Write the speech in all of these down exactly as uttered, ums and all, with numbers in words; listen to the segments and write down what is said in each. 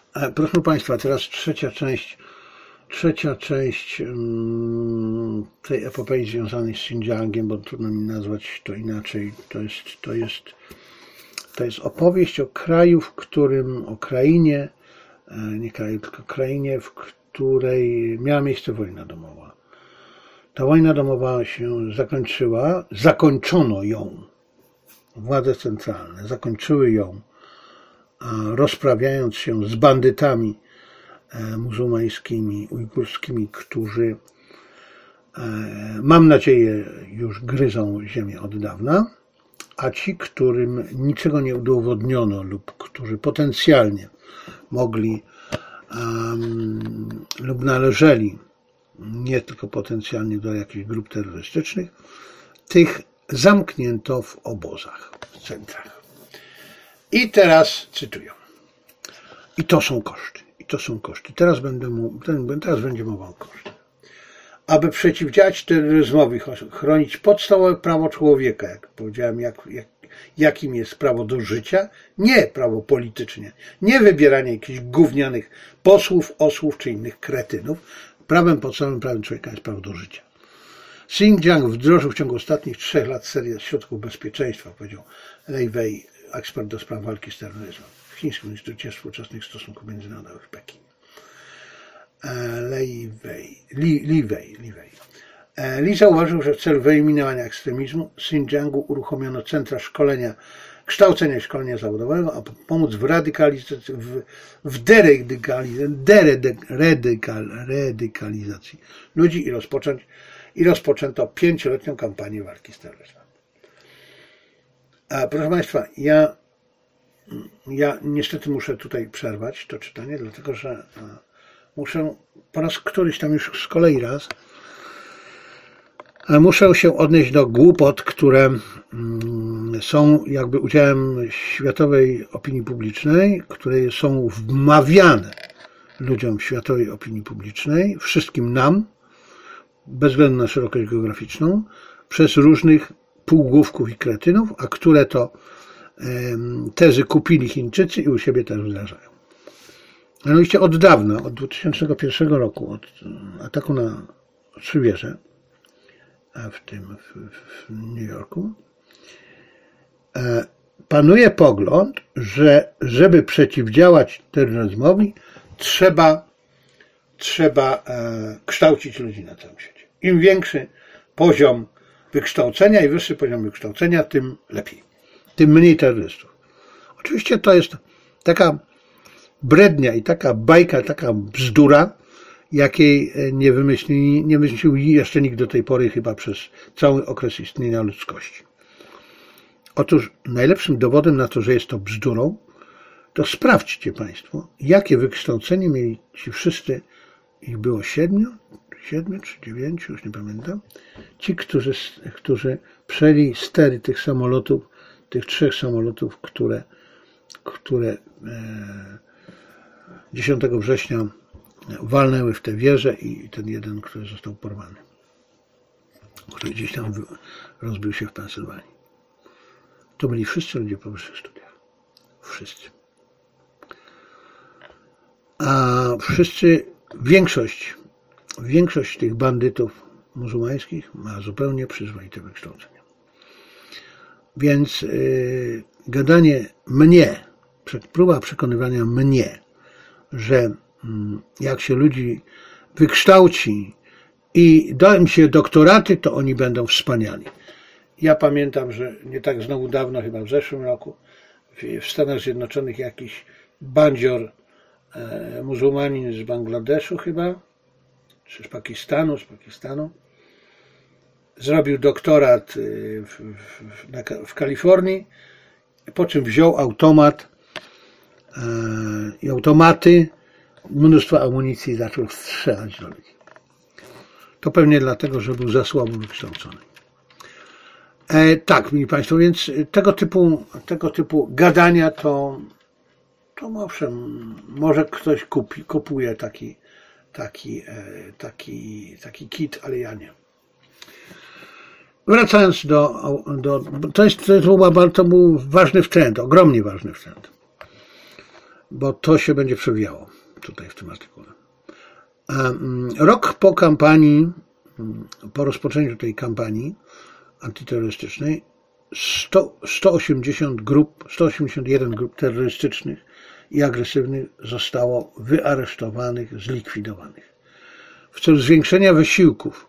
Proszę Państwa, teraz trzecia część, trzecia część tej epopei związanej z Xinjiangiem, bo trudno mi nazwać to inaczej. To jest, to jest, to jest opowieść o kraju, w którym, o krainie, nie kraju, tylko krainie, w której miała miejsce wojna domowa. Ta wojna domowa się zakończyła, zakończono ją. Władze centralne zakończyły ją, rozprawiając się z bandytami muzułmańskimi, ujgurskimi, którzy, mam nadzieję, już gryzą ziemię od dawna, a ci, którym niczego nie udowodniono lub którzy potencjalnie mogli um, lub należeli nie tylko potencjalnie do jakichś grup terrorystycznych, tych zamknięto w obozach, w centrach. I teraz cytuję. I to są koszty. I to są koszty. Teraz, będę mu, teraz będzie mowa o kosztach. Aby przeciwdziałać terroryzmowi, chronić podstawowe prawo człowieka, jak powiedziałem, jak, jak, jakim jest prawo do życia, nie prawo polityczne, nie wybieranie jakichś gównianych posłów, osłów czy innych kretynów. Prawem podstawowym prawem człowieka jest prawo do życia. Xinjiang wdrożył w ciągu ostatnich trzech lat serię środków bezpieczeństwa, powiedział Lei Wei, ekspert do spraw walki z terroryzmem w Chińskim Instytucie Współczesnych Stosunków Międzynarodowych w Pekinie. Lei Wei, Li, Li Wei, Li Wei. Li zauważył, że w celu wyeliminowania ekstremizmu w Xinjiangu uruchomiono centra szkolenia, kształcenia i szkolenia zawodowego, aby pomóc w radykalizacji, w, w deradykalizacji ludzi i rozpocząć i rozpoczęto pięcioletnią kampanię walki z terroryzmem. A proszę Państwa, ja, ja niestety muszę tutaj przerwać to czytanie, dlatego że muszę po raz któryś tam już z kolei raz muszę się odnieść do głupot, które są jakby udziałem światowej opinii publicznej, które są wmawiane ludziom światowej opinii publicznej, wszystkim nam, bez względu na szerokość geograficzną, przez różnych półgłówków i kretynów, a które to tezy kupili Chińczycy i u siebie też wdrażają. Mianowicie od dawna, od dwa tysiące pierwszego roku, od ataku na trzy wieże w tym w, w New Yorku, panuje pogląd, że żeby przeciwdziałać terroryzmowi, trzeba, trzeba kształcić ludzi na całym świecie. Im większy poziom wykształcenia i wyższy poziom wykształcenia, tym lepiej. Tym mniej terrorystów. Oczywiście to jest taka brednia i taka bajka, taka bzdura, jakiej nie wymyślił, nie wymyślił jeszcze nikt do tej pory chyba przez cały okres istnienia ludzkości. Otóż najlepszym dowodem na to, że jest to bzdurą, to sprawdźcie Państwo, jakie wykształcenie mieli ci wszyscy, ich było siedmiu, siedmiu czy dziewięciu, już nie pamiętam, ci, którzy, którzy przejęli stery tych samolotów, tych trzech samolotów, które, które dziesiątego września walnęły w tę wieżę i ten jeden, który został porwany, który gdzieś tam rozbił się w Pensylwanii. To byli wszyscy ludzie po wyższych studiach. Wszyscy. A wszyscy, większość, większość tych bandytów muzułmańskich ma zupełnie przyzwoite wykształcenie. Więc yy, gadanie mnie, próba przekonywania mnie, że yy, jak się ludzi wykształci i da im się doktoraty, to oni będą wspaniali. Ja pamiętam, że nie tak znowu dawno, chyba w zeszłym roku, w Stanach Zjednoczonych jakiś bandzior, e, muzułmanin z Bangladeszu chyba, czy z Pakistanu, z Pakistanu, zrobił doktorat w, w, na, w Kalifornii, po czym wziął automat e, i automaty, mnóstwo amunicji i zaczął strzelać do ludzi. To pewnie dlatego, że był za słabo wykształcony. E, tak, mili Państwo, więc tego typu, tego typu gadania to, to owszem, może ktoś kupi, kupuje taki, taki, e, taki, taki kit, ale ja nie. Wracając do, do to, jest, to, jest, to był ważny wtręt, ogromnie ważny wtręt. bo to się będzie przewijało tutaj w tym artykule. Rok po kampanii, po rozpoczęciu tej kampanii antyterrorystycznej, sto osiemdziesiąt grup, sto osiemdziesiąt jeden grup terrorystycznych i agresywnych zostało wyaresztowanych, zlikwidowanych. W celu zwiększenia wysiłków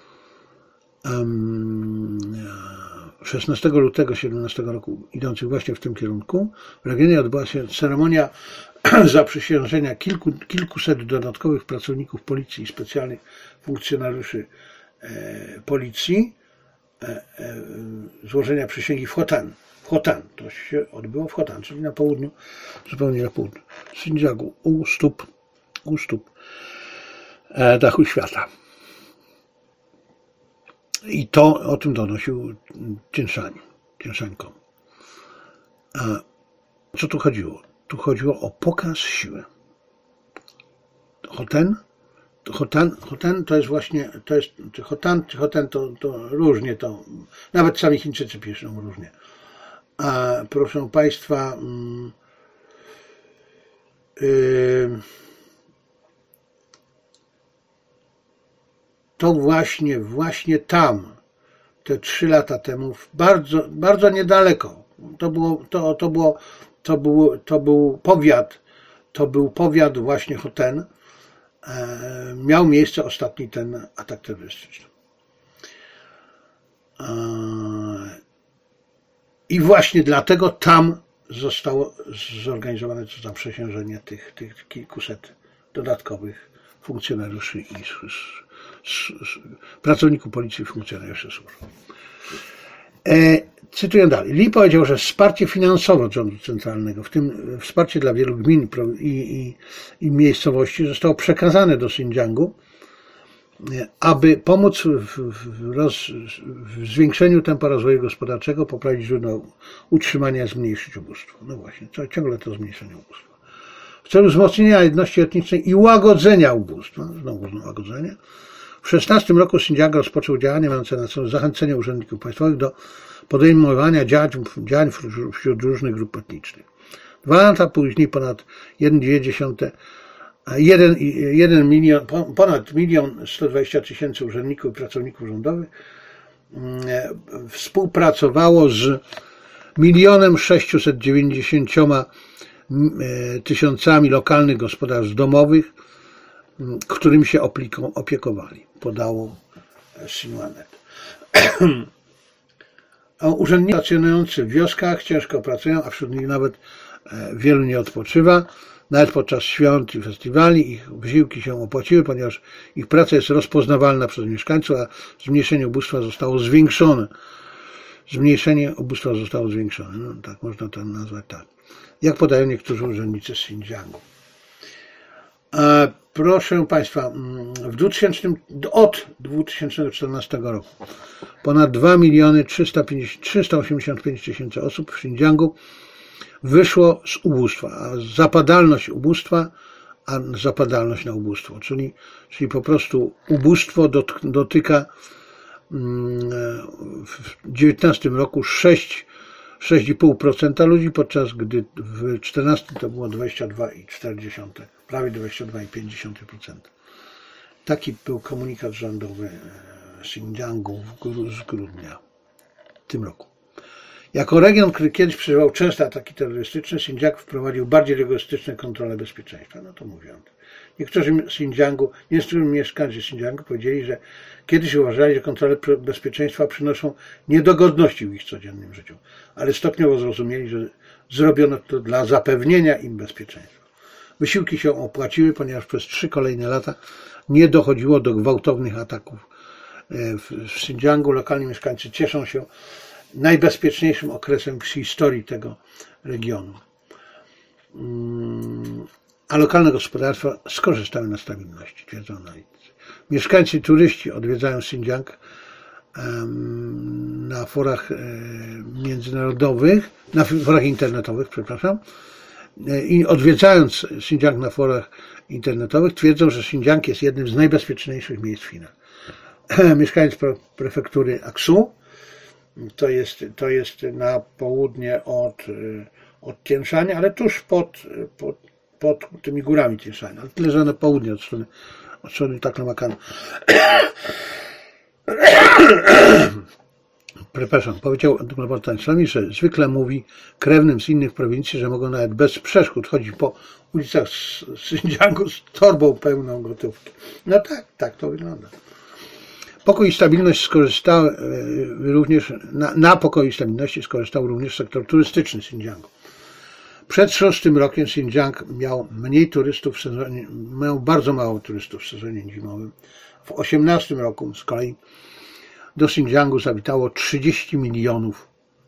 szesnastego lutego siedemnastego roku idących właśnie w tym kierunku w regionie odbyła się ceremonia zaprzysiężenia kilku, kilkuset dodatkowych pracowników policji i specjalnych funkcjonariuszy e, policji, e, e, złożenia przysięgi w Hotan. W Hotan. To się odbyło w Hotan, czyli na południu, zupełnie na południu Xinjiangu, u stóp, u stóp e, dachu świata. I to o tym donosił Tianshani, Tianshan.com. A co tu chodziło? Tu chodziło o pokaz siły. Hotan, Hotan, Hotan to jest właśnie, to jest, czy Hotan, czy Hotan to, to różnie to, nawet sami Chińczycy piszą różnie. A proszę Państwa, yy, to właśnie, właśnie tam, te trzy lata temu, bardzo, bardzo niedaleko, to było, to, to było, to był, to był powiat, to był powiat właśnie Hotan, e, miał miejsce ostatni ten atak terrorystyczny. E, I właśnie dlatego tam zostało zorganizowane to zaprzysiężenie tych, tych kilkuset dodatkowych funkcjonariuszy i pracowników policji i funkcjonariuszy służb. E, cytuję dalej. Li powiedział, że wsparcie finansowe rządu centralnego, w tym wsparcie dla wielu gmin i, i, i miejscowości, zostało przekazane do Xinjiangu, aby pomóc w, w, roz, w zwiększeniu tempa rozwoju gospodarczego, poprawić źródła utrzymania, zmniejszyć ubóstwo. No właśnie, to ciągle to zmniejszenie ubóstwa. W celu wzmocnienia jedności etnicznej i łagodzenia ubóstwa, znowu łagodzenie, w szesnastym roku Xinjiang rozpoczął działania mające na celu zachęcenie urzędników państwowych do podejmowania działań, działań wśród różnych grup etnicznych. Dwa lata później ponad jeden milion, ponad milion sto dwadzieścia tysięcy urzędników i pracowników rządowych współpracowało z milionem sześciuset dziewięćdziesięcioma tysiącami lokalnych gospodarstw domowych, którymi się opiekowali, podało Xinhuanet. Urzędnicy stacjonujący w wioskach ciężko pracują, a wśród nich nawet wielu nie odpoczywa. Nawet podczas świąt i festiwali ich wysiłki się opłaciły, ponieważ ich praca jest rozpoznawalna przez mieszkańców, a zmniejszenie ubóstwa zostało zwiększone. Zmniejszenie ubóstwa zostało zwiększone. No, tak można to nazwać tak. Jak podają niektórzy urzędnicy z Xinjiangu. E, proszę Państwa, w dwutysięcznym, od dwa tysiące czternastego roku ponad dwa miliony trzysta osiemdziesiąt pięć tysięcy osób w Xinjiangu wyszło z ubóstwa, a zapadalność ubóstwa, a zapadalność na ubóstwo, czyli, czyli po prostu ubóstwo dotyka w dziewiętnastym roku sześć i pół procent ludzi, podczas gdy w czternastym to było dwadzieścia dwa i cztery dziesiąte, prawie dwadzieścia dwa i pięć procent. Taki był komunikat rządowy Xinjiangu z grudnia w tym roku. Jako region, który kiedyś przeżywał częste ataki terrorystyczne, Xinjiang wprowadził bardziej rygorystyczne kontrole bezpieczeństwa. No to mówiłem. Niektórzy z Xinjiangu, niektórzy mieszkańcy Xinjiangu powiedzieli, że kiedyś uważali, że kontrole bezpieczeństwa przynoszą niedogodności w ich codziennym życiu, ale stopniowo zrozumieli, że zrobiono to dla zapewnienia im bezpieczeństwa. Wysiłki się opłaciły, ponieważ przez trzy kolejne lata nie dochodziło do gwałtownych ataków w Xinjiangu. Lokalni mieszkańcy cieszą się najbezpieczniejszym okresem w historii tego regionu. A lokalne gospodarstwa skorzystały na stabilności, twierdzą analitycy. Mieszkańcy, turyści odwiedzają Xinjiang na forach międzynarodowych, na forach internetowych, przepraszam, i odwiedzając Xinjiang na forach internetowych twierdzą, że Xinjiang jest jednym z najbezpieczniejszych miejsc w Chinach. Mieszkaniec prefektury Aksu, to jest, to jest na południe od, od Tianshani, ale tuż pod, pod, pod tymi górami Tian ale tyle, że na południe, od strony, od strony Taklamakanu. Przepraszam, powiedział Global Timesowi, że zwykle mówi krewnym z innych prowincji, że mogą nawet bez przeszkód chodzić po ulicach Xinjiangu z torbą pełną gotówki. No tak, tak to wygląda. Pokój i stabilność skorzystał również, na, na pokój i stabilności skorzystał również sektor turystyczny Xinjiangu. Przed szóstym rokiem Xinjiang miał mniej turystów w sezonie, miał bardzo mało turystów w sezonie zimowym. W osiemnastym roku z kolei do Xinjiangu zawitało trzydzieści milionów,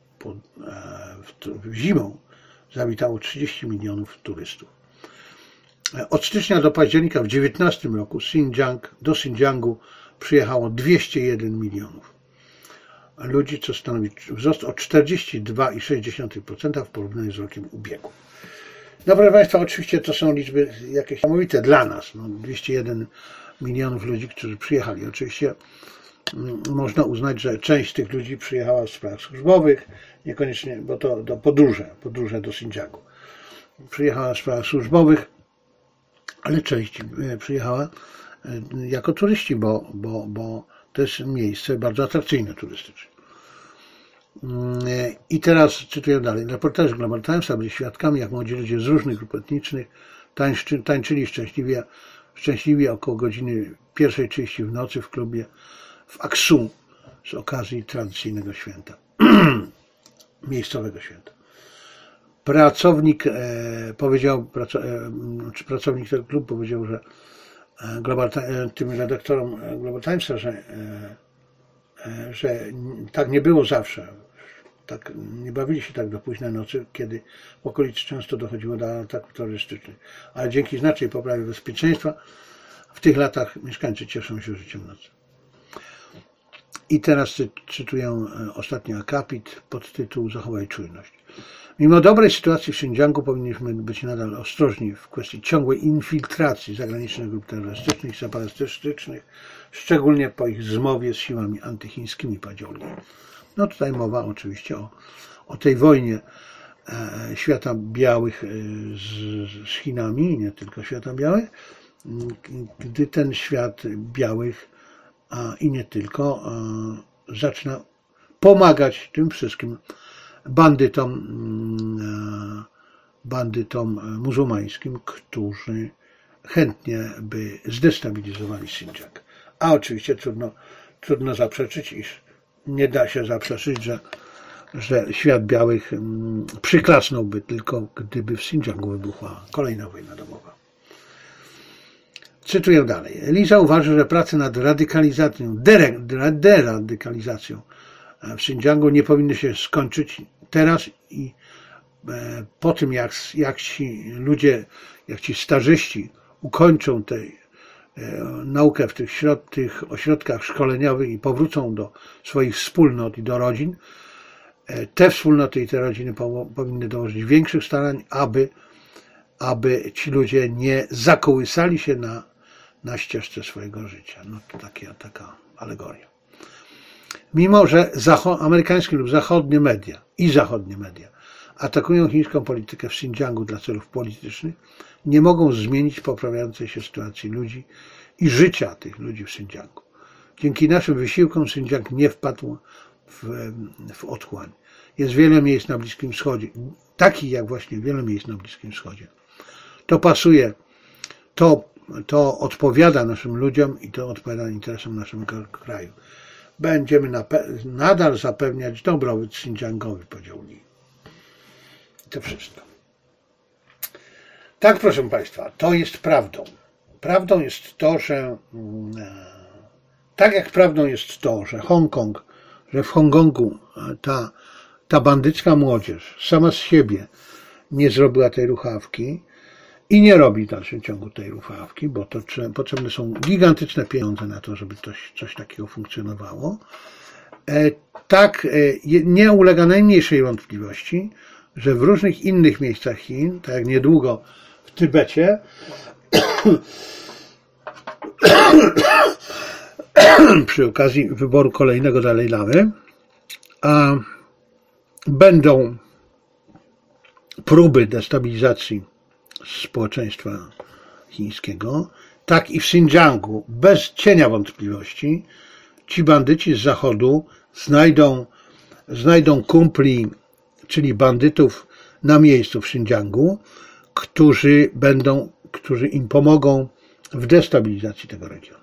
w zimą zawitało trzydzieści milionów turystów. Od stycznia do października w dziewiętnastym roku Xinjiang, do Xinjiangu przyjechało dwieście jeden milionów ludzi, co stanowi wzrost o czterdzieści dwa przecinek sześć procent w porównaniu z rokiem ubiegłym. No proszę Państwa, oczywiście to są liczby jakieś niesamowite dla nas. No, dwieście jeden milionów ludzi, którzy przyjechali. Oczywiście można uznać, że część tych ludzi przyjechała w sprawach służbowych, niekoniecznie, bo to do podróże, podróże do Xinjiangu. Przyjechała w sprawach służbowych, ale część przyjechała jako turyści, bo, bo, bo to jest miejsce bardzo atrakcyjne turystycznie. I teraz cytuję dalej. Reporterzy Global Timesa byli świadkami, jak młodzi ludzie z różnych grup etnicznych tańczy, tańczyli szczęśliwie, szczęśliwie około godziny pierwszej trzydzieści w nocy w klubie w Aksu z okazji tradycyjnego święta, miejscowego święta. Pracownik e, powiedział, praco, e, czy pracownik tego klubu powiedział, że Global, tym redaktorom Global Timesa, że, że tak nie było zawsze. Tak, nie bawili się tak do późnej nocy, kiedy w okolicy często dochodziło do ataków terrorystycznych. Ale dzięki znacznej poprawie bezpieczeństwa w tych latach mieszkańcy cieszą się życiem nocy. I teraz cytuję ostatni akapit pod tytuł Zachowaj czujność. Mimo dobrej sytuacji w Xinjiangu powinniśmy być nadal ostrożni w kwestii ciągłej infiltracji zagranicznych grup terrorystycznych i separatystycznych, szczególnie po ich zmowie z siłami antychińskimi, powiedział Lee. No tutaj mowa oczywiście o, o tej wojnie e, świata białych e, z, z Chinami, nie tylko świata białych, gdy ten świat białych a, i nie tylko e, zaczyna pomagać tym wszystkim bandytom, bandytom muzułmańskim, którzy chętnie by zdestabilizowali Xinjiang. A oczywiście trudno, trudno zaprzeczyć, iż nie da się zaprzeczyć, że, że świat białych przyklasnąłby tylko, gdyby w Xinjiangu wybuchła kolejna wojna domowa. Cytuję dalej. Lee zauważył, że prace nad radykalizacją, deradykalizacją w Xinjiangu nie powinny się skończyć teraz i po tym, jak, jak ci ludzie, jak ci starzyści ukończą tę naukę w tych, środ, tych ośrodkach szkoleniowych i powrócą do swoich wspólnot i do rodzin, te wspólnoty i te rodziny powinny dołożyć większych starań, aby, aby ci ludzie nie zakołysali się na, na ścieżce swojego życia. No to taka, taka alegoria. Mimo że amerykańskie lub zachodnie media i zachodnie media atakują chińską politykę w Xinjiangu dla celów politycznych, nie mogą zmienić poprawiającej się sytuacji ludzi i życia tych ludzi w Xinjiangu. Dzięki naszym wysiłkom Xinjiang nie wpadł w, w otchłań. Jest wiele miejsc na Bliskim Wschodzie, takich jak właśnie wiele miejsc na Bliskim Wschodzie. To pasuje, to, to odpowiada naszym ludziom i to odpowiada interesom naszego kraju. Będziemy nadal zapewniać dobrobyt Xinjiangowi, powiedział Lee. I to wszystko. Tak, proszę Państwa, to jest prawdą. Prawdą jest to, że tak jak prawdą jest to, że Hongkong, że w Hongkongu ta, ta bandycka młodzież sama z siebie nie zrobiła tej ruchawki i nie robi w dalszym ciągu tej ruchawki, bo to potrzebne są gigantyczne pieniądze na to, żeby coś, coś takiego funkcjonowało. Tak nie ulega najmniejszej wątpliwości, że w różnych innych miejscach Chin, tak jak niedługo w Tybecie, przy okazji wyboru kolejnego Dalaj Lamy, a będą próby destabilizacji społeczeństwa chińskiego, tak i w Xinjiangu, bez cienia wątpliwości, ci bandyci z zachodu znajdą, znajdą kumpli, czyli bandytów na miejscu w Xinjiangu, którzy będą, którzy im pomogą w destabilizacji tego regionu.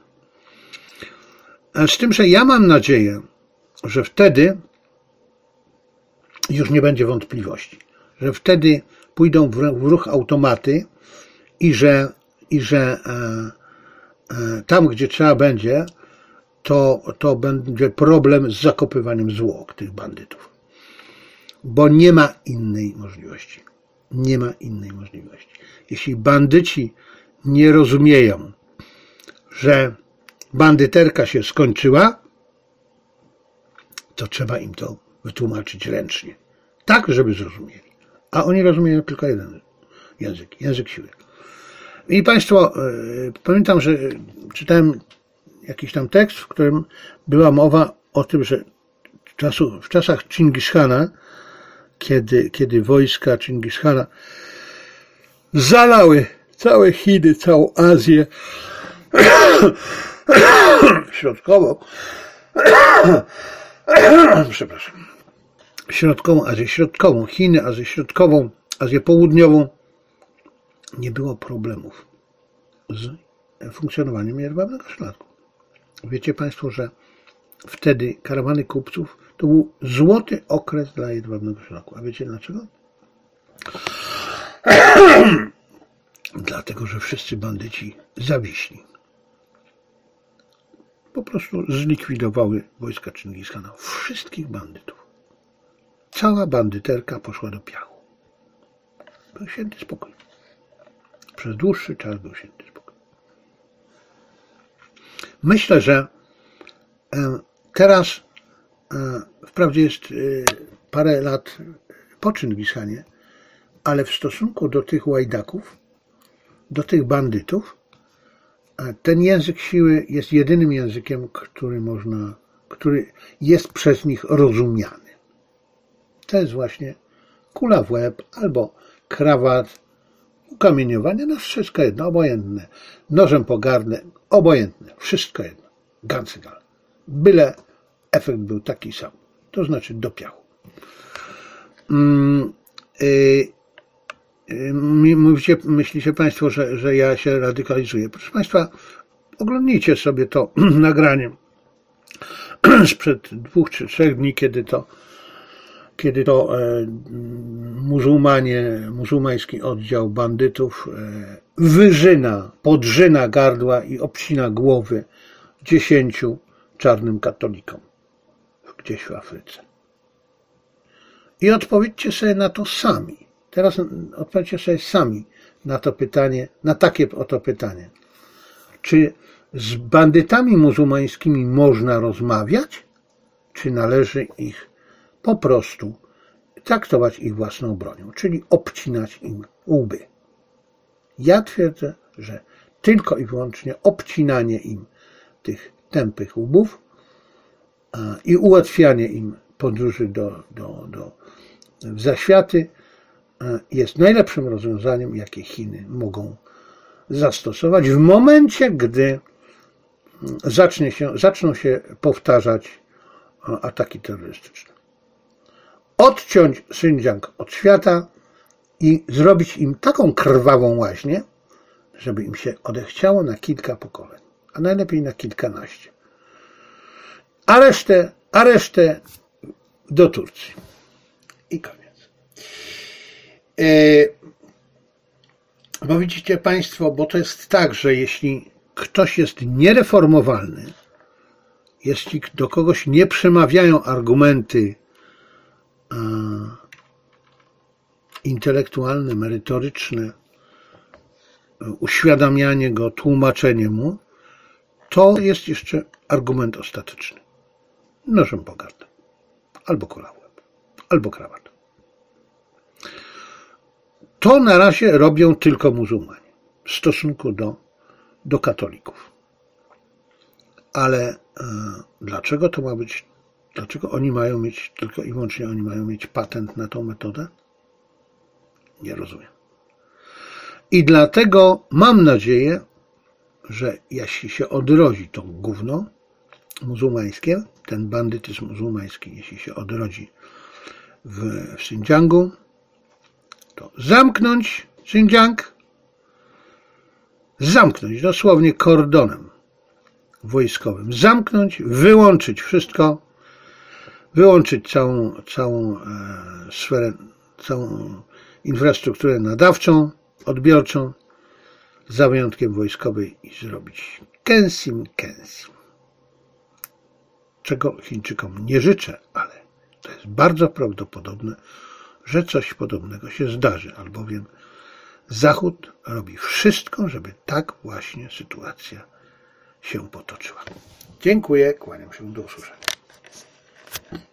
Z tym, że ja mam nadzieję, że wtedy już nie będzie wątpliwości, że wtedy pójdą w ruch automaty i że, i że e, e, tam, gdzie trzeba będzie, to, to będzie problem z zakopywaniem zwłok tych bandytów. Bo nie ma innej możliwości. Nie ma innej możliwości. Jeśli bandyci nie rozumieją, że bandyterka się skończyła, to trzeba im to wytłumaczyć ręcznie. Tak, żeby zrozumieli. A oni rozumieją tylko jeden język. Język siły. I Państwo, pamiętam, że czytałem jakiś tam tekst, w którym była mowa o tym, że w, czasu, w czasach Czingis-Hana, kiedy, kiedy wojska Czingis-Hana zalały całe Chiny, całą Azję środkową, przepraszam, środkową Azję Środkową, Chiny, Azję Środkową, Azję Południową, nie było problemów z funkcjonowaniem jedwabnego szlaku. Wiecie Państwo, że wtedy karawany kupców to był złoty okres dla jedwabnego szlaku. A wiecie dlaczego? Dlatego, że wszyscy bandyci zawiśli. Po prostu zlikwidowały wojska Czingis-Hana. Wszystkich bandytów. Cała bandyterka poszła do piachu. Był święty spokój. Przez dłuższy czas był święty spokój. Myślę, że teraz wprawdzie jest parę lat po Czingis-Hanie, ale w stosunku do tych łajdaków, do tych bandytów, ten język siły jest jedynym językiem, który można, który jest przez nich rozumiany. To jest właśnie kula w łeb albo krawat, ukamieniowanie, no wszystko jedno, obojętne. Nożem po gardle, obojętne, wszystko jedno. Gancygal. Byle efekt był taki sam. To znaczy do piachu. Hmm, yy, Mówicie, myślicie Państwo, że, że ja się radykalizuję. Proszę Państwa, oglądnijcie sobie to nagranie sprzed dwóch czy trzech dni, kiedy to, kiedy to e, muzułmanie, muzułmański oddział bandytów e, wyżyna, podżyna gardła i obcina głowy dziesięciu czarnym katolikom gdzieś w Afryce. I odpowiedzcie sobie na to sami. Teraz odpowiedzcie sobie sami na to pytanie, na takie oto pytanie. Czy z bandytami muzułmańskimi można rozmawiać, czy należy ich po prostu traktować ich własną bronią, czyli obcinać im łby? Ja twierdzę, że tylko i wyłącznie obcinanie im tych tępych łbów i ułatwianie im podróży do, do, do, w zaświaty jest najlepszym rozwiązaniem, jakie Chiny mogą zastosować w momencie, gdy zacznie się, zaczną się powtarzać ataki terrorystyczne. Odciąć Xinjiang od świata i zrobić im taką krwawą łaźnię, żeby im się odechciało na kilka pokoleń, a najlepiej na kilkanaście. A resztę, a resztę do Turcji. I koniec. Bo widzicie Państwo, bo to jest tak, że jeśli ktoś jest niereformowalny, jeśli do kogoś nie przemawiają argumenty a, intelektualne, merytoryczne, uświadamianie go, tłumaczenie mu, to jest jeszcze argument ostateczny. Nożem po gardle, albo kola w łeb, albo krawat. To na razie robią tylko muzułmanie w stosunku do, do katolików. Ale e, dlaczego to ma być, dlaczego oni mają mieć, tylko i wyłącznie oni mają mieć patent na tą metodę? Nie rozumiem. I dlatego mam nadzieję, że jeśli się odrodzi to gówno muzułmańskie, ten bandytyzm muzułmański, jeśli się odrodzi w, w Xinjiangu, to zamknąć Xinjiang, zamknąć dosłownie kordonem wojskowym, zamknąć, wyłączyć wszystko, wyłączyć całą, całą e, sferę, całą infrastrukturę nadawczą, odbiorczą, za wyjątkiem wojskowej i zrobić kęsim, kęsim. Czego Chińczykom nie życzę, ale to jest bardzo prawdopodobne, że coś podobnego się zdarzy, albowiem Zachód robi wszystko, żeby tak właśnie sytuacja się potoczyła. Dziękuję, kłaniam się, do usłyszenia.